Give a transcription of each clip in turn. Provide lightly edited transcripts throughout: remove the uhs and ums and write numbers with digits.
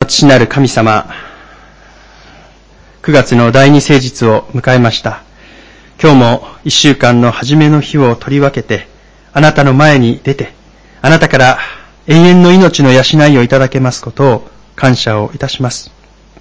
父なる神様、9月の第二聖日を迎えました。今日も1週間の初めの日を取り分けて、あなたの前に出て、あなたから永遠の命の養いをいただけますことを感謝をいたします。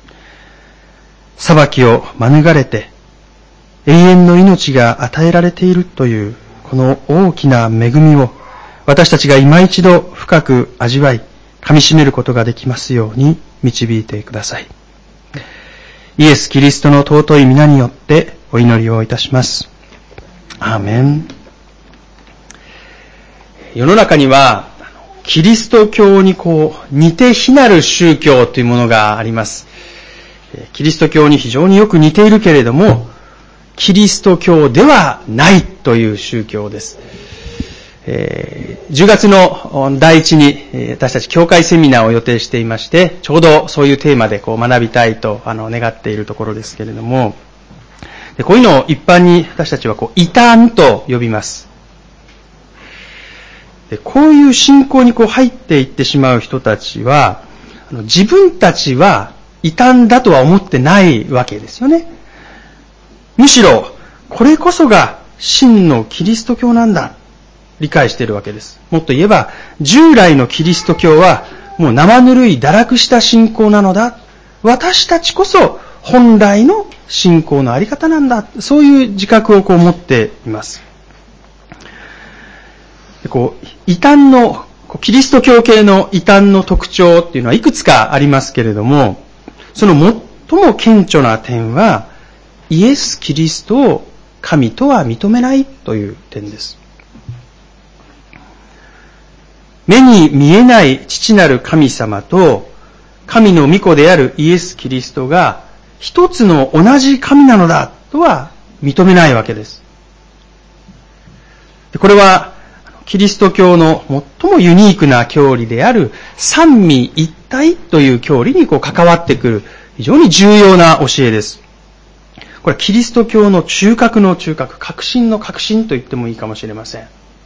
裁きを免れて、永遠の命が与えられているというこの大きな恵みを私たちが今一度深く味わい、噛み締めることができますように導いてください。イエス・キリストの尊い皆によってお祈りをいたします。アーメン。世の中にはキリスト教に似て非なる宗教というものがあります。キリスト教に非常によく似ているけれども、キリスト教ではないという宗教です。10月の第一に私たち教会セミナーを予定していまして、ちょうどそういうテーマで学びたいと願っているところですけれども、こういうのを一般に私たちは異端と呼びます。こういう信仰に入っていってしまう人たちは、自分たちは異端だとは思ってないわけですよね。むしろこれこそが真のキリスト教なんだ、理解しているわけです。もっと言えば、従来のキリスト教はもう生ぬるい堕落した信仰なのだ。私たちこそ本来の信仰のあり方なんだ。そういう自覚を持っています。異端の、キリスト教系の異端の特徴っていうのはいくつかありますけれども、その最も顕著な点は、イエス・キリストを神とは認めないという点です。目に見えない父なる神様と神の御子であるイエス・キリストが一つの同じ神なのだとは認めないわけです。これはキリスト教の最もユニークな教理である三位一体という教理に関わってくる非常に重要な教えです。これはキリスト教の中核の中核、核心の核心と言ってもいいかもしれません。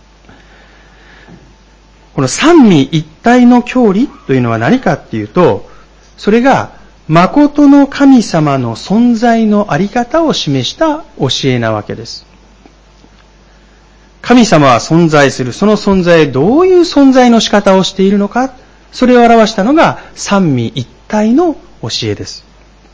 この三位一体の教理というのは何かっていうと、それが誠の神様の存在のあり方を示した教えなわけです。神様は存在する。その存在、どういう存在の仕方をしているのか、それを表したのが三位一体の教えです。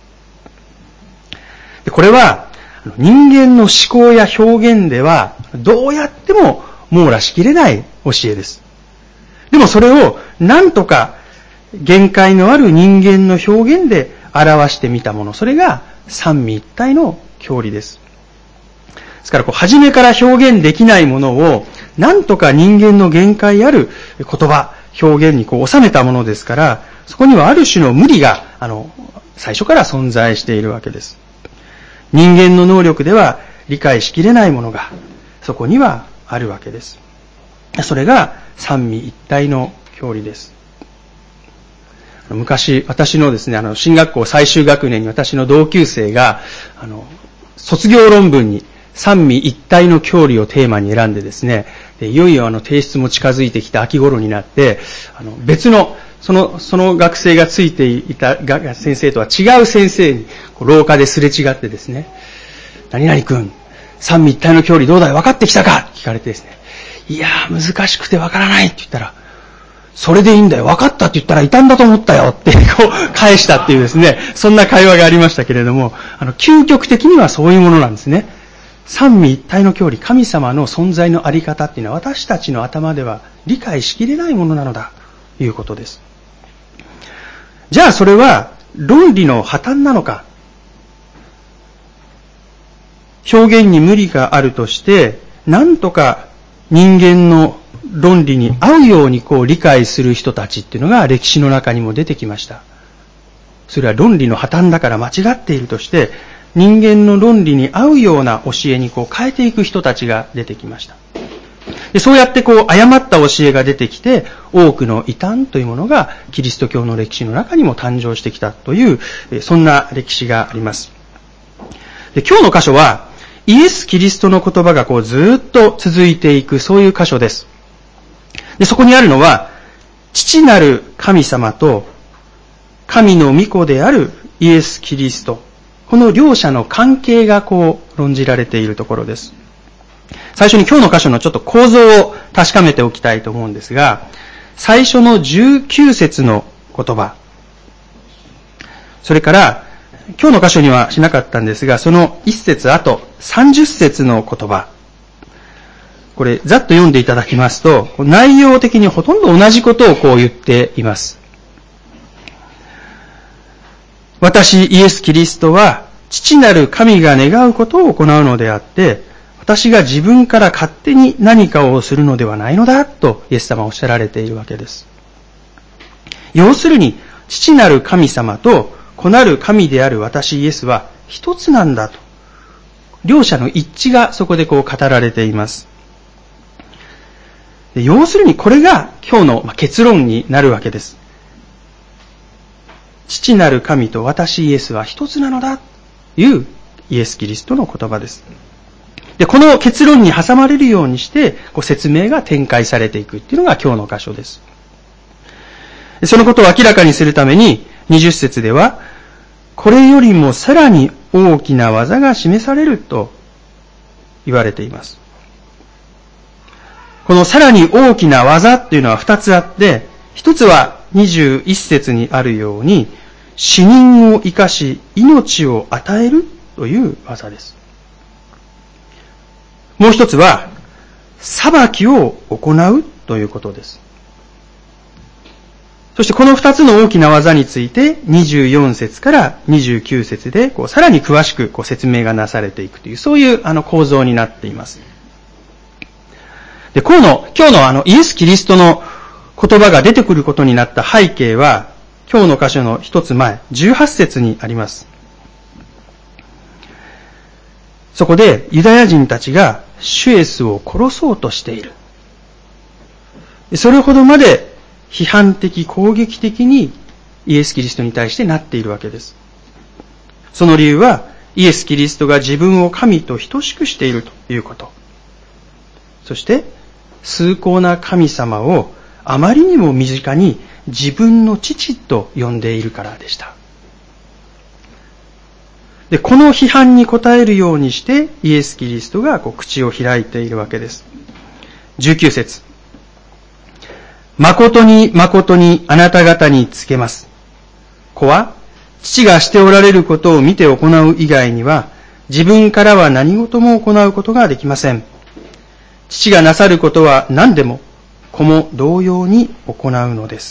これは人間の思考や表現ではどうやっても網羅しきれない教えです。でもそれを何とか限界のある人間の表現で表してみたもの、それが三位一体の教理です。ですから初めから表現できないものを何とか人間の限界ある言葉、表現に収めたものですから、そこにはある種の無理が最初から存在しているわけです。人間の能力では理解しきれないものがそこにはあるわけです。それが三位一体の教理です。昔、私のですね、進学校最終学年に私の同級生が、卒業論文に三位一体の教理をテーマに選んでですね、いよいよ提出も近づいてきた秋頃になって、別の、その学生がついていた先生とは違う先生に、廊下ですれ違ってですね、何々君、三位一体の教理どうだい分かってきたか聞かれてですね、いやー難しくて分からないって言ったら、それでいいんだよ、分かったって言ったら異端だと思ったよって返したっていうですね、そんな会話がありましたけれども、究極的にはそういうものなんですね。三位一体の教理、神様の存在のあり方っていうのは私たちの頭では理解しきれないものなのだということです。じゃあそれは論理の破綻なのか、表現に無理があるとして何とか人間の論理に合うように理解する人たちっていうのが歴史の中にも出てきました。それは論理の破綻だから間違っているとして人間の論理に合うような教えに変えていく人たちが出てきました。でそうやって誤った教えが出てきて多くの異端というものがキリスト教の歴史の中にも誕生してきたというそんな歴史があります。で今日の箇所はイエス・キリストの言葉がずっと続いていくそういう箇所です。でそこにあるのは父なる神様と神の御子であるイエス・キリスト、この両者の関係が論じられているところです。最初に今日の箇所のちょっと構造を確かめておきたいと思うんですが、最初の19節の言葉、それから今日の箇所にはしなかったんですが、その1節後30節の言葉、これざっと読んでいただきますと、内容的にほとんど同じことを言っています。私イエス・キリストは父なる神が願うことを行うのであって、私が自分から勝手に何かをするのではないのだとイエス様はおっしゃられているわけです。要するに父なる神様と子なる神である私イエスは一つなんだと、両者の一致がそこで語られています。要するにこれが今日の結論になるわけです。父なる神と私イエスは一つなのだというイエス・キリストの言葉です。で、この結論に挟まれるようにして説明が展開されていくっていうのが今日の箇所です。そのことを明らかにするために20節では、これよりもさらに大きな技が示されると言われています。このさらに大きな技っていうのは2つあって、一つは21節にあるように、死人を生かし命を与えるという技です。もう一つは、裁きを行うということです。そしてこの2つの大きな技について24節から29節でさらに詳しく説明がなされていくという、そういう構造になっています。で、今日のイエス・キリストの言葉が出てくることになった背景は、今日の箇所の一つ前、18節にあります。そこでユダヤ人たちが主イエスを殺そうとしている。それほどまで批判的、攻撃的にイエス・キリストに対してなっているわけです。その理由は、イエス・キリストが自分を神と等しくしているということ。そして、崇高な神様をあまりにも身近に自分の父と呼んでいるからでした。で、この批判に応えるようにしてイエス・キリストが口を開いているわけです。19節。誠に誠にあなた方に告げます。子は父がしておられることを見て行う以外には自分からは何事も行うことができません。父がなさることは何でも子も同様に行うのです。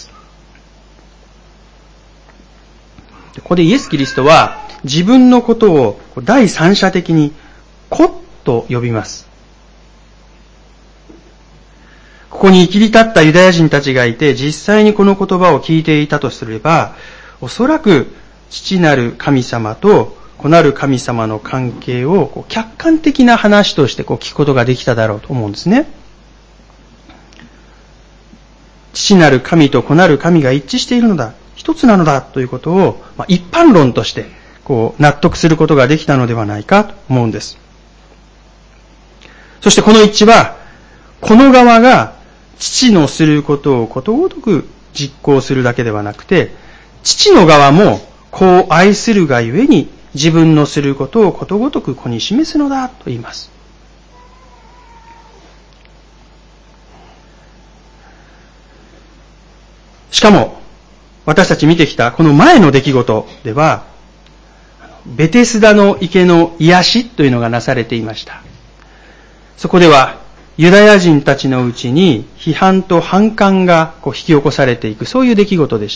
ここでイエス・キリストは自分のことを第三者的に子と呼びます。ここに切り立ったユダヤ人たちがいて、実際にこの言葉を聞いていたとすれば、おそらく父なる神様と子なる神様の関係を客観的な話として聞くことができただろうと思うんですね。父なる神と子なる神が一致しているのだ、一つなのだということを、一般論として納得することができたのではないかと思うんです。そしてこの一致は、この側が父のすることをことごとく実行するだけではなくて、父の側も子を愛するがゆえに自分のすることをことごとく子に示すのだと言います。しかも、私たち見てきたこの前の出来事では、ベテスダの池の癒しというのがなされていました。そこでは、ユダヤ人たちのうちに批判と反感が引き起こされていく、そういう出来事でした。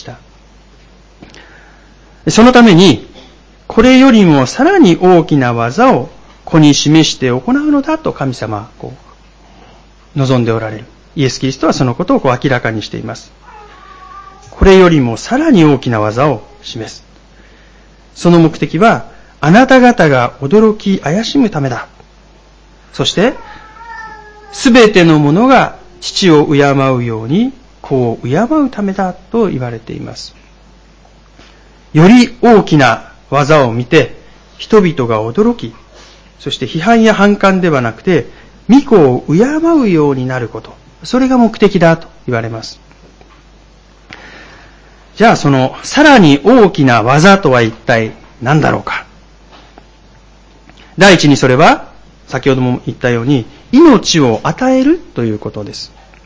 そのために、これよりもさらに大きな技を子に示して行うのだと神様は望んでおられる。イエス・キリストはそのことを明らかにしています。これよりもさらに大きな技を示す。その目的は、あなた方が驚き怪しむためだ。そして、すべてのものが父を敬うように子を敬うためだと言われています。より大きな技を見て人々が驚き、そして批判や反感ではなくて御子を敬うようになること、それが目的だと言われます。 じゃあそのさらに大きな技とは一体何だろうか。第一にそれは、先ほども言ったように、命を与えるということです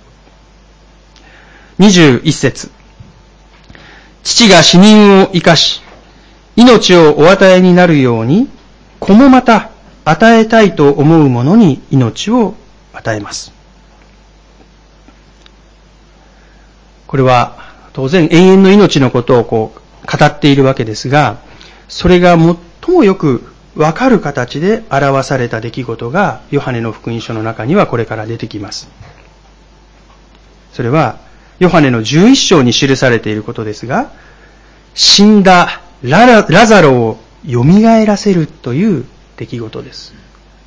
。21節。父が死人を生かし、命をお与えになるように、子もまた与えたいと思う者に命を与えます。これは当然永遠の命のことを語っているわけですが、それが最もよくわかる形で表された出来事がヨハネの福音書の中にはこれから出てきます。それはヨハネの11章に記されていることですが、死んだラザロを蘇らせるという出来事です。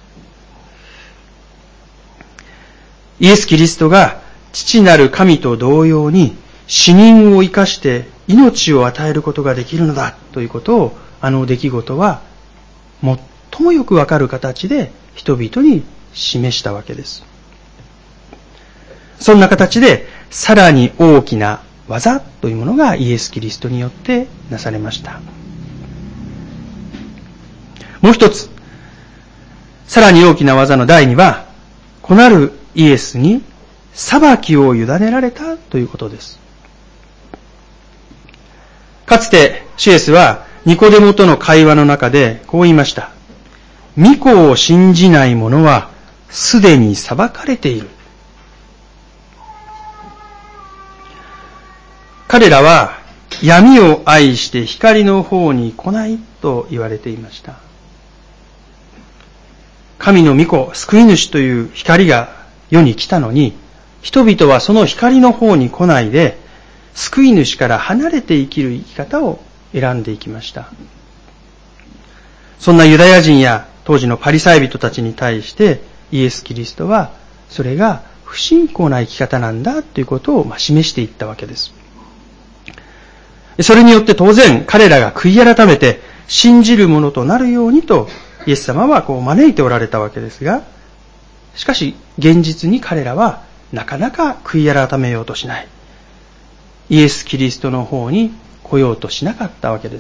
イエス・キリストが父なる神と同様に死人を生かして命を与えることができるのだということを、あの出来事は最もよくわかる形で人々に示したわけです。そんな形でさらに大きな技というものがイエス・キリストによってなされました。もう一つ、さらに大きな技の第二は、子なるイエスに裁きを委ねられたということです。かつて主イエスはニコデモとの会話の中でこう言いました。御子を信じない者はすでに裁かれている。彼らは闇を愛して光の方に来ないと言われていました。神の御子、救い主という光が世に来たのに、人々はその光の方に来ないで、救い主から離れて生きる生き方を選んでいきました。そんなユダヤ人や当時のパリサイ人たちに対してイエス・キリストはそれが不信仰な生き方なんだということを示していったわけです。それによって当然彼らが悔い改めて信じるものとなるようにとイエス様は招いておられたわけですが、しかし現実に彼らはなかなか悔い改めようとしない。イエス・キリストの方に来ようとしなかったわけです。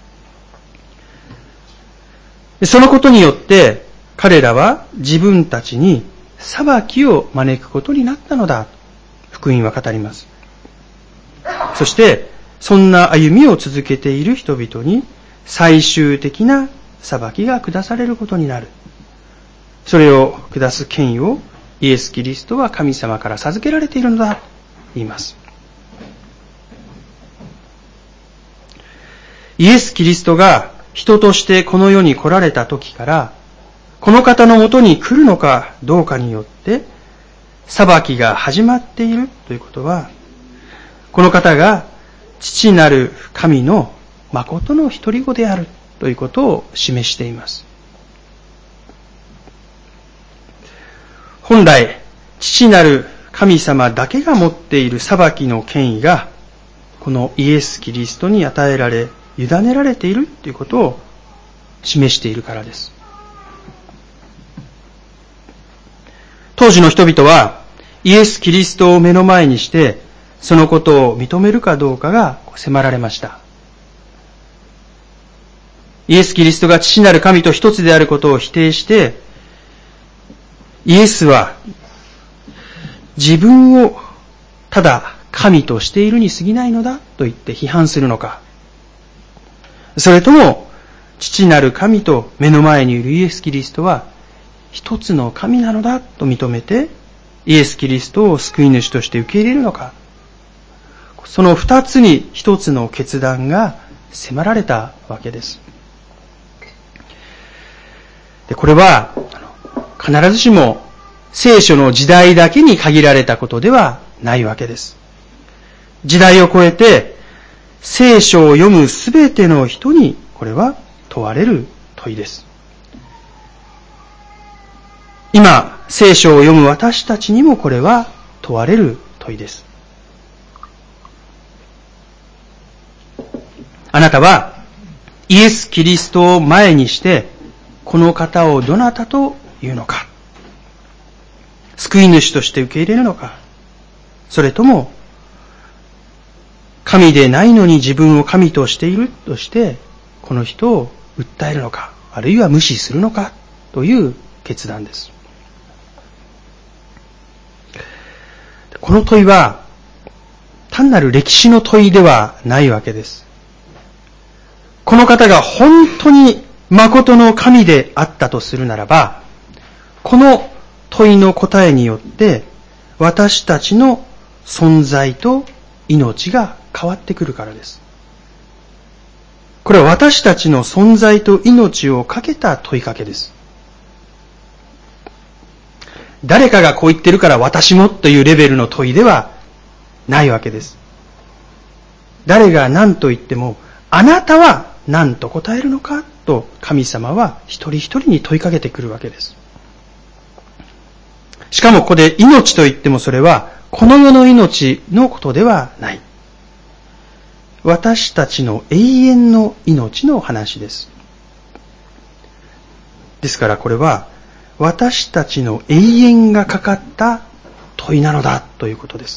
そのことによって彼らは自分たちに裁きを招くことになったのだ。福音は語ります。そしてそんな歩みを続けている人々に最終的な裁きが下されることになる。それを下す権威をイエス・キリストは神様から授けられているのだと言います。イエス・キリストが人としてこの世に来られた時から、この方のもとに来るのかどうかによって裁きが始まっているということは、この方が父なる神の誠の一人子であるということを示しています。本来、父なる神様だけが持っている裁きの権威が、このイエス・キリストに与えられ、委ねられているということを示しているからです。当時の人々は、イエス・キリストを目の前にして、そのことを認めるかどうかが迫られました。イエス・キリストが父なる神と一つであることを否定して、イエスは自分をただ神としているに過ぎないのだと言って批判するのか、それとも父なる神と目の前にいるイエス・キリストは一つの神なのだと認めてイエス・キリストを救い主として受け入れるのか、その二つに一つの決断が迫られたわけです。で、これは必ずしも聖書の時代だけに限られたことではないわけです。時代を超えて聖書を読むすべての人にこれは問われる問いです。今聖書を読む私たちにもこれは問われる問いです。あなたはイエス・キリストを前にしてこの方をどなたというのか、救い主として受け入れるのか、それとも神でないのに自分を神としているとして、この人を訴えるのか、あるいは無視するのかという決断です。この問いは単なる歴史の問いではないわけです。この方が本当に誠の神であったとするならば、この問いの答えによって私たちの存在と命が変わってくるからです。これは私たちの存在と命をかけた問いかけです。誰かがこう言ってるから私もというレベルの問いではないわけです。誰が何と言っても、あなたは何と答えるのかと神様は一人一人に問いかけてくるわけです。しかもここで命と言ってもそれはこの世の命のことではない。私たちの永遠の命の話です。ですからこれは私たちの永遠がかかった問いなのだということです。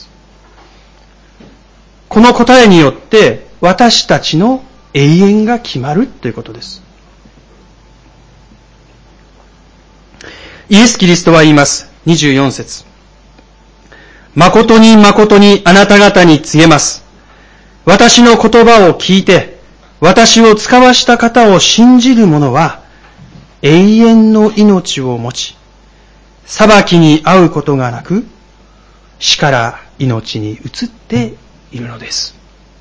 この答えによって私たちの永遠が決まるということです。イエス・キリストは言います。24節。誠に誠にあなた方に告げます。私の言葉を聞いて、私を使わした方を信じる者は、永遠の命を持ち、裁きに遭うことがなく、死から命に移っているのです。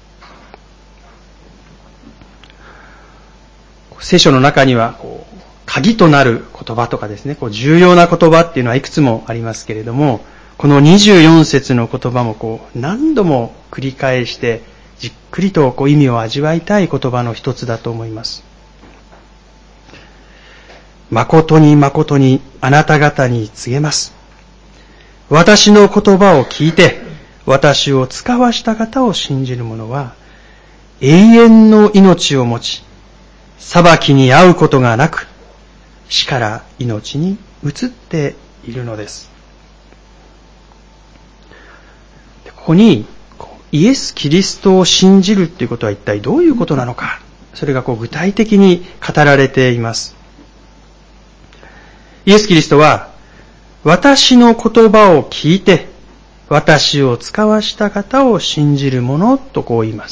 聖書の中には、鍵となる言葉とかですね、重要な言葉っていうのはいくつもありますけれども、この24節の言葉も何度も繰り返して、じっくりと意味を味わいたい言葉の一つだと思います。誠に誠にあなた方に告げます。私の言葉を聞いて、私を使わした方を信じる者は、永遠の命を持ち、裁きに遭うことがなく、死から命に移っているのです。ここに、イエス・キリストを信じるということは一体どういうことなのか、それが具体的に語られています。イエス・キリストは、私の言葉を聞いて、私を使わした方を信じる者と言います。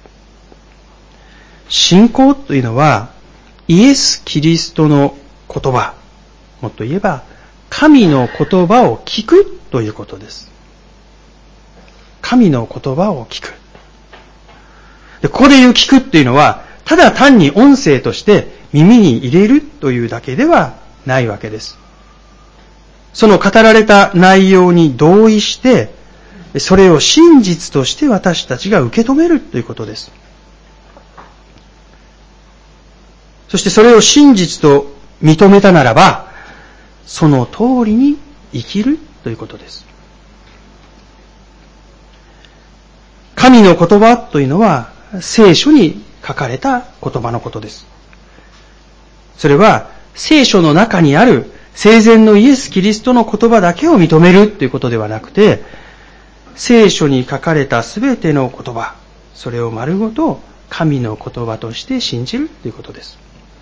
信仰というのは、イエス・キリストの言葉、もっと言えば、神の言葉を聞くということです。神の言葉を聞く。で、ここで言う聞くっていうのは、ただ単に音声として耳に入れるというだけではないわけです。その語られた内容に同意して、それを真実として私たちが受け止めるということです。そしてそれを真実と認めたならば、その通りに生きるということです。神の言葉というのは聖書に書かれた言葉のことです。それは聖書の中にある生前のイエス・キリストの言葉だけを認めるということではなくて、聖書に書かれたすべての言葉、それを丸ごと神の言葉として信じるということです。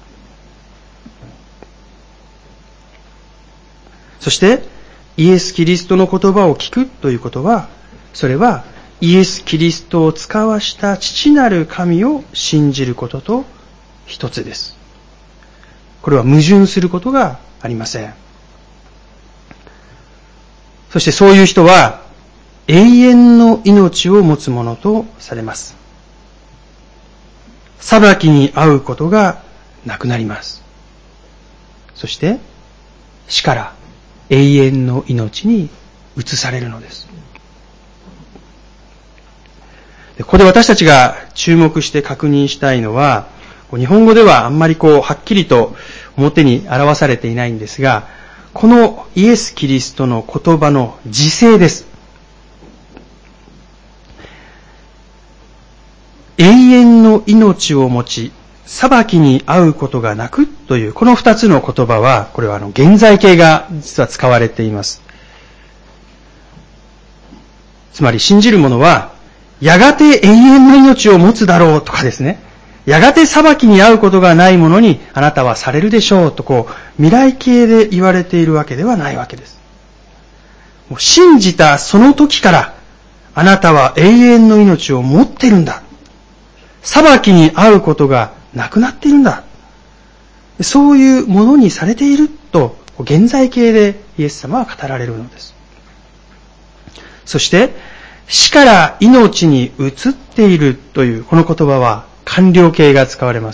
そしてイエス・キリストの言葉を聞くということは、それはイエス・キリストを使わした父なる神を信じることと一つです。これは矛盾することがありません。そしてそういう人は永遠の命を持つものとされます。裁きに遭うことがなくなります。そして死から永遠の命に移されるのです。ここで私たちが注目して確認したいのは、日本語ではあんまりはっきりと表に表されていないんですが、このイエス・キリストの言葉の時制です。永遠の命を持ち、裁きに遭うことがなくという、この二つの言葉は、これは現在形が実は使われています。つまり信じる者は、 やがて永遠の命を持つだろうとかですね、やがて裁きに遭うことがないものにあなたはされるでしょうと未来形で言われているわけではないわけです。もう信じたその時からあなたは永遠の命を持っているんだ。裁きに遭うことがなくなっているんだ。そういうものにされていると現在形でイエス様は語られるのです。そして死から命に移っているというこの言葉は完了形が使われます。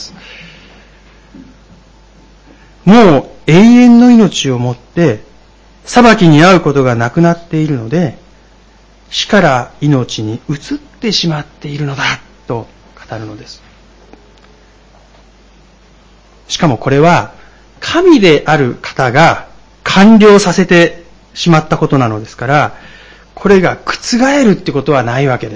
もう永遠の命をもって裁きに遭うことがなくなっているので、死から命に移ってしまっているのだと語るのです。しかもこれは神である方が完了させてしまったことなのですから、これが覆るってことはないわけです。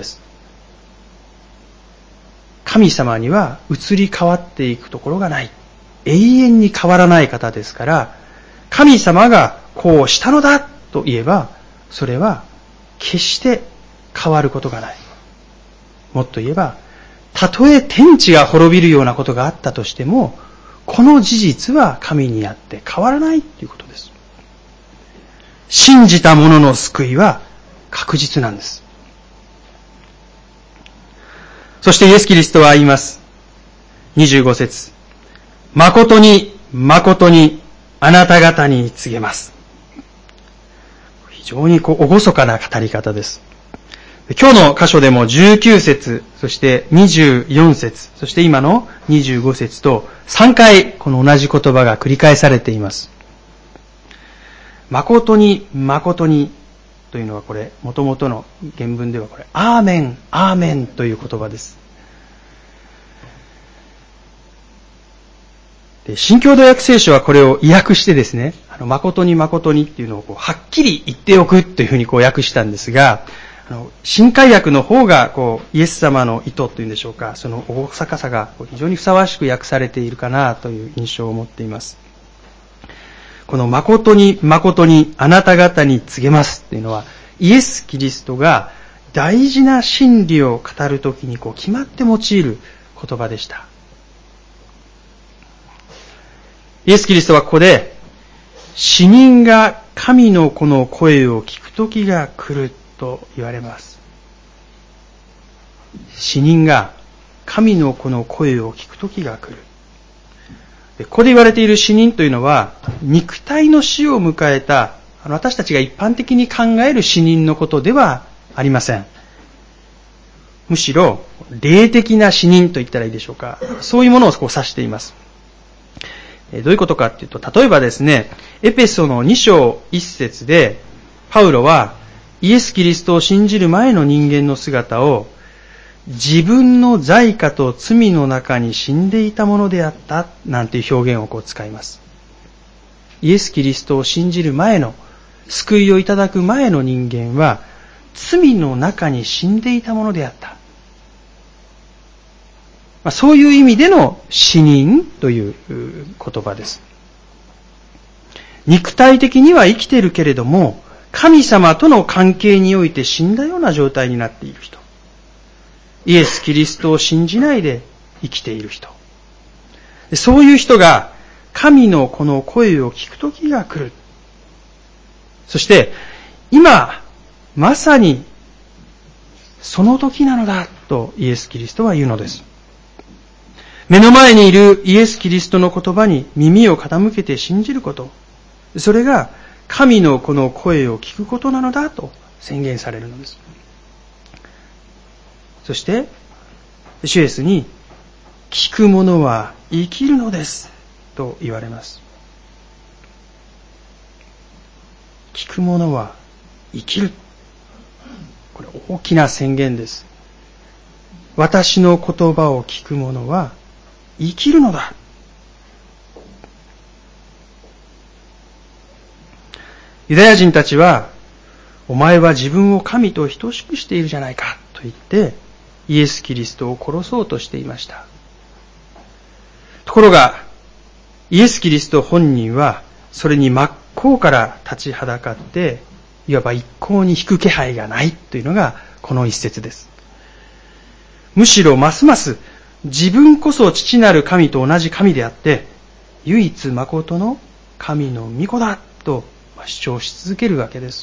神様には移り変わっていくところがない。永遠に変わらない方ですから、神様がこうしたのだと言えば、それは決して変わることがない。もっと言えば、たとえ天地が滅びるようなことがあったとしても、この事実は神にあって変わらないということです。信じた者の救いは確実なんです。そしてイエス・キリストは言います。25節。誠に誠にあなた方に告げます。非常に厳かな語り方です。今日の箇所でも19節、そして24節、そして今の25節と3回この同じ言葉が繰り返されています。誠に誠にというのはこれ、元々の原文ではこれ、アーメン、アーメンという言葉です。で、新共同訳聖書はこれを意訳してですね、誠に誠にっていうのをはっきり言っておくというふうに訳したんですが、新海訳の方がイエス様の意図というんでしょうか、その厳かさが非常にふさわしく訳されているかなという印象を持っています。この誠に誠にあなた方に告げますっていうのは、イエス・キリストが大事な真理を語るときに決まって用いる言葉でした。イエス・キリストはここで、死人が神の子の声を聞くときが来ると言われます。死人が神の子の声を聞くときが来る。ここで言われている死人というのは、肉体の死を迎えた、私たちが一般的に考える死人のことではありません。むしろ、霊的な死人と言ったらいいでしょうか。そういうものを指しています。どういうことかっていうと、例えばですね、エペソの2章1節で、パウロは、イエス・キリストを信じる前の人間の姿を、自分の罪過と罪の中に死んでいたものであったなんていう表現を使います。イエス・キリストを信じる前の、救いをいただく前の人間は罪の中に死んでいたものであった。そういう意味での死人という言葉です。肉体的には生きているけれども、神様との関係において死んだような状態になっている人。イエス・キリストを信じないで生きている人。そういう人が神のこの声を聞く時が来る。そして今まさにその時なのだとイエス・キリストは言うのです。目の前にいるイエス・キリストの言葉に耳を傾けて信じること。それが神のこの声を聞くことなのだと宣言されるのです。そして、主イエスに、聞く者は生きるのですと言われます。聞く者は生きる。これ大きな宣言です。私の言葉を聞く者は生きるのだ。ユダヤ人たちは、お前は自分を神と等しくしているじゃないかと言って、イエス・キリストを殺そうとしていました。ところが、イエス・キリスト本人は、それに真っ向から立ちはだかって、いわば一向に引く気配がないというのが、この一節です。 むしろますます自分こそ父なる神と同じ神であって、唯一誠の神の御子だと主張し続けるわけです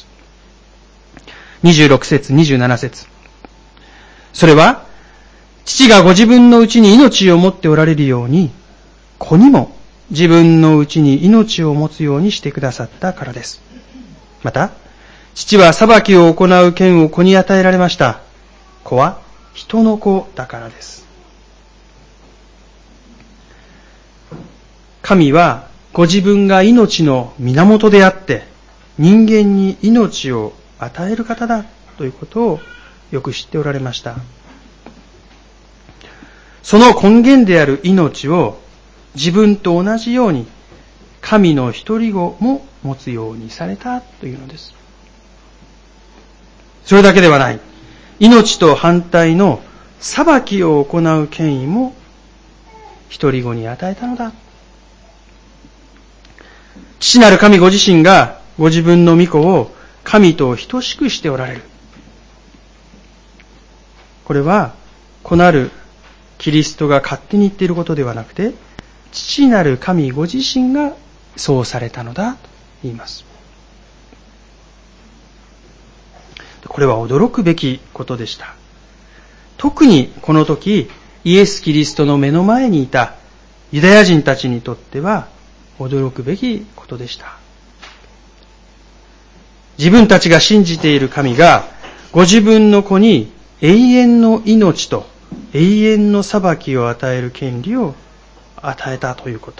。26節、27節。それは、父がご自分のうちに命を持っておられるように、子にも自分のうちに命を持つようにしてくださったからです。また、父は裁きを行う権を子に与えられました。子は人の子だからです。神はご自分が命の源であって、人間に命を与える方だということをよく知っておられました。その根源である命を自分と同じように神の一人子も持つようにされたというのです。それだけではない。命と反対の裁きを行う権威も一人子に与えたのだ。父なる神ご自身がご自分の御子を神と等しくしておられる。これは子なるキリストが勝手に言っていることではなくて、父なる神ご自身がそうされたのだと言います。これは驚くべきことでした。特にこの時、イエス・キリストの目の前にいたユダヤ人たちにとっては驚くべきことでした。自分たちが信じている神がご自分の子に永遠の命と永遠の裁きを与える権利を与えたということ。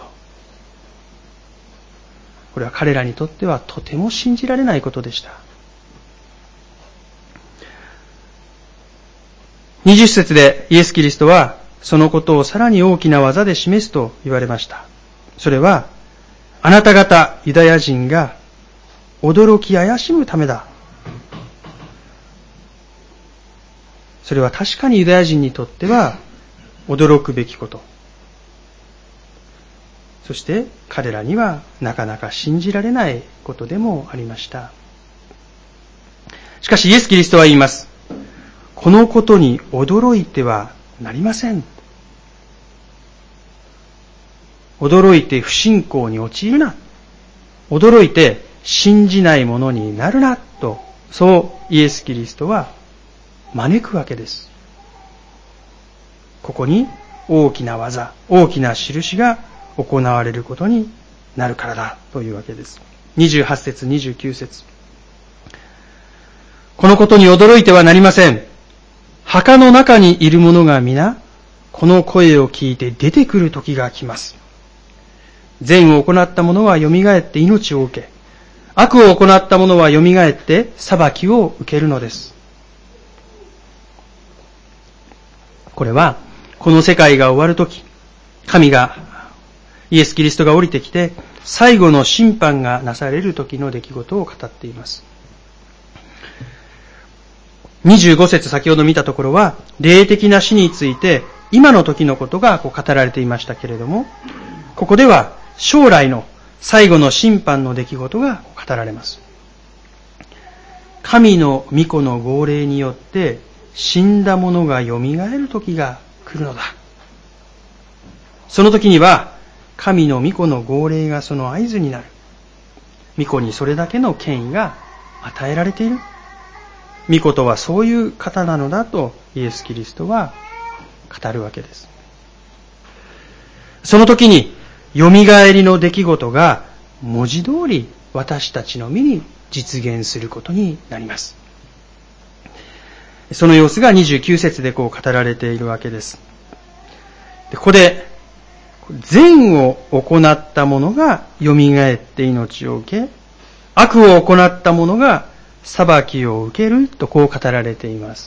これは彼らにとってはとても信じられないことでした。20節でイエス・キリストはそのことをさらに大きな技で示すと言われました。それは、あなた方ユダヤ人が驚き怪しむためだ。それは確かにユダヤ人にとっては驚くべきこと。そして彼らにはなかなか信じられないことでもありました。しかしイエス・キリストは言います。このことに驚いてはなりません。驚いて不信仰に陥るな。驚いて信じないものになるな。と、そうイエス・キリストは招くわけです。ここに大きな技、大きな印が行われることになるからだというわけです。28節、29節。このことに驚いてはなりません。墓の中にいる者が皆、この声を聞いて出てくる時が来ます。善を行った者はよみがえって命を受け、悪を行った者はよみがえって裁きを受けるのです。これは、この世界が終わるとき、神が、イエス・キリストが降りてきて、最後の審判がなされる時の出来事を語っています。25節先ほど見たところは、霊的な死について、今の時のことが語られていましたけれども、ここでは将来の最後の審判の出来事が語られます。神の御子の号令によって死んだ者がよみがえる時が来るのだ。その時には神の御子の号令がその合図になる。御子にそれだけの権威が与えられている。御子とはそういう方なのだとイエス・キリストは語るわけです。その時によみがえりの出来事が文字通り私たちの身に実現することになります。その様子が29節でこう語られているわけです。ここで善を行った者がよみがえって命を受け、悪を行った者が裁きを受けるとこう語られています。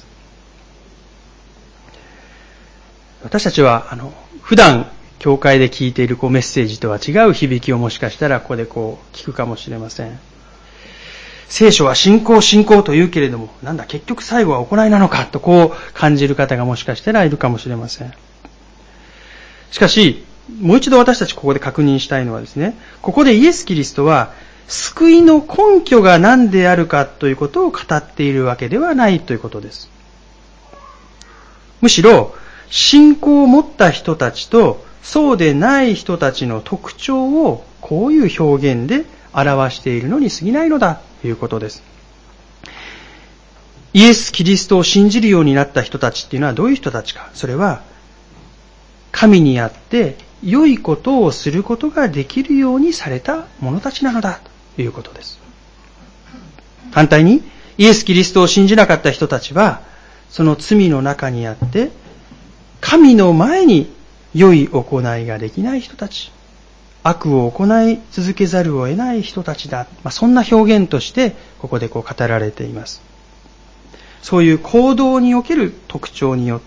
私たちは普段教会で聞いているメッセージとは違う響きをもしかしたらここで聞くかもしれません。聖書は信仰と言うけれども、なんだ結局最後は行いなのかと感じる方がもしかしたらいるかもしれません。しかしもう一度私たちここで確認したいのはですね、ここでイエス・キリストは救いの根拠が何であるかということを語っているわけではないということです。 むしろ、信仰を持った人たちとそうでない人たちの特徴をこういう表現で表しているのに過ぎないのだということです。イエス・キリストを信じるようになった人たちっていうのはどういう人たちか。それは、神にあって良いことをすることができるようにされた者たちなのだということです。反対に、イエス・キリストを信じなかった人たちは、その罪の中にあって、神の前に良い行いができない人たち、悪を行い続けざるを得ない人たちだ。そんな表現として、ここで語られています。そういう行動における特徴によって、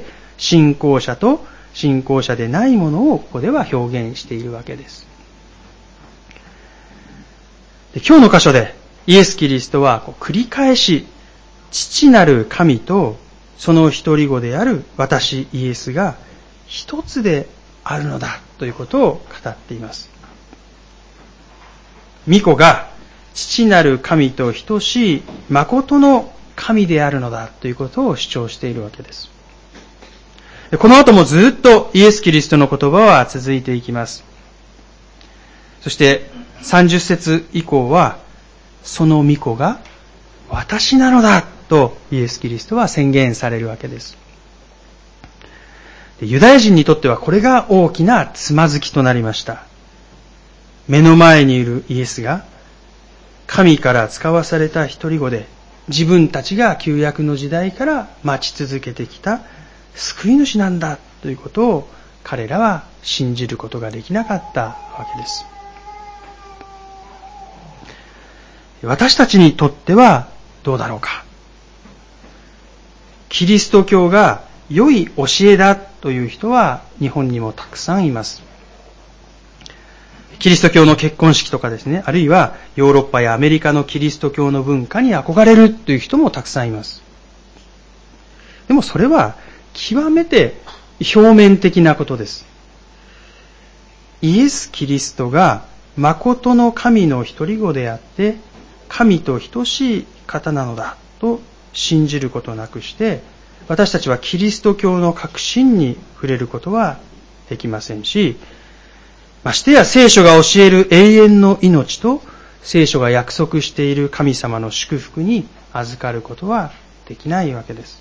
信仰者と信仰者でないものをここでは表現しているわけです。今日の箇所でイエス・キリストは繰り返し、父なる神とその一人子である私イエスが一つであるのだということを語っています。御子が父なる神と等しい誠の神であるのだということを主張しているわけです。この後もずっとイエス・キリストの言葉は続いていきます。そして30節以降は、その御子が私なのだとイエス・キリストは宣言されるわけです。ユダヤ人にとってはこれが大きなつまずきとなりました。目の前にいるイエスが神から使わされた一人子で、自分たちが旧約の時代から待ち続けてきた救い主なんだということを彼らは信じることができなかったわけです。私たちにとってはどうだろうか。キリスト教が良い教えだという人は日本にもたくさんいます。キリスト教の結婚式とかですね、あるいはヨーロッパやアメリカのキリスト教の文化に憧れるという人もたくさんいます。でもそれは極めて表面的なことです。イエス・キリストが誠の神の一人子であって、神と等しい方なのだと信じることなくして、私たちはキリスト教の核心に触れることはできませんし、ましてや聖書が教える永遠の命と聖書が約束している神様の祝福に預かることはできないわけです。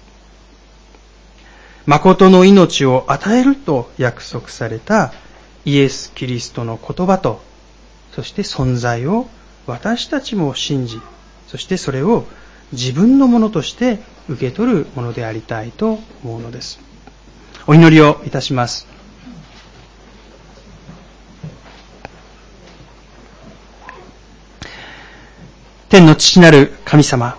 誠の命を与えると約束されたイエス・キリストの言葉と、そして存在を私たちも信じ、そしてそれを自分のものとして受け取るものでありたいと思うのです。お祈りをいたします。天の父なる神様、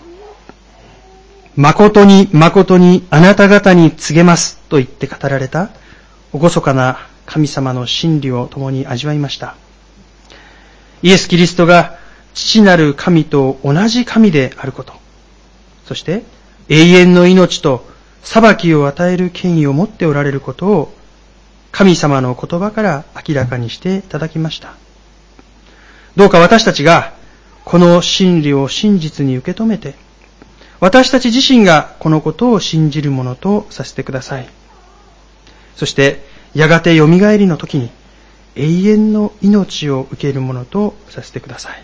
誠に誠にあなた方に告げますと言って語られた厳かな神様の真理を共に味わいました。イエス・キリストが父なる神と同じ神であること、そして永遠の命と裁きを与える権威を持っておられることを神様の言葉から明らかにしていただきました。どうか私たちがこの真理を真実に受け止めて、私たち自身がこのことを信じるものとさせてください。そしてやがてよみがえりの時に永遠の命を受けるものとさせてください。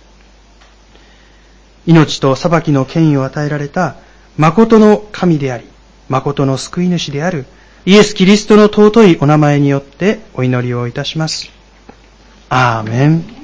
命と裁きの権威を与えられた誠の神であり、誠の救い主であるイエス・キリストの尊いお名前によってお祈りをいたします。アーメン。